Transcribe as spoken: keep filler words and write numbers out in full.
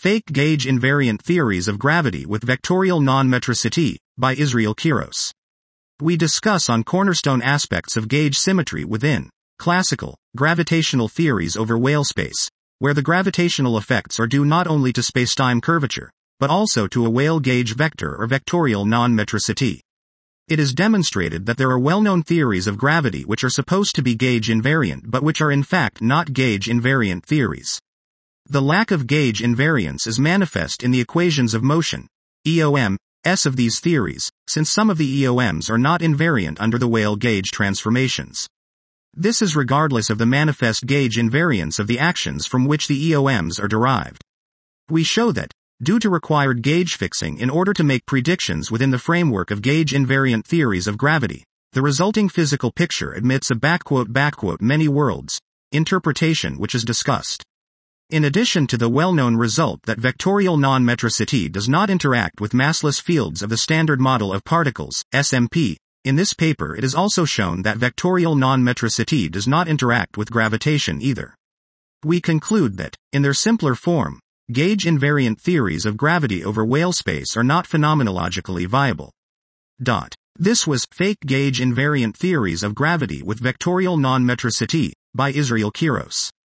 Fake Gauge Invariant Theories of Gravity with Vectorial Non-Metricity, by Israel Kiros. We discuss on cornerstone aspects of gauge symmetry within classical gravitational theories over Weyl space, where the gravitational effects are due not only to spacetime curvature, but also to a Weyl gauge vector or vectorial non-metricity. It is demonstrated that there are well-known theories of gravity which are supposed to be gauge invariant but which are in fact not gauge invariant theories. The lack of gauge invariance is manifest in the equations of motion, E O M, S of these theories, since some of the E O Ms are not invariant under the Weyl gauge transformations. This is regardless of the manifest gauge invariance of the actions from which the E O Ms are derived. We show that, due to required gauge fixing in order to make predictions within the framework of gauge invariant theories of gravity, the resulting physical picture admits a backquote backquote many worlds interpretation which is discussed. In addition to the well-known result that vectorial non-metricity does not interact with massless fields of the Standard Model of Particles, S M P, in this paper it is also shown that vectorial non-metricity does not interact with gravitation either. We conclude that, in their simpler form, gauge invariant theories of gravity over Weyl space are not phenomenologically viable. Dot. This was Fake Gauge Invariant Theories of Gravity with Vectorial Non-Metricity, by Israel Kiros.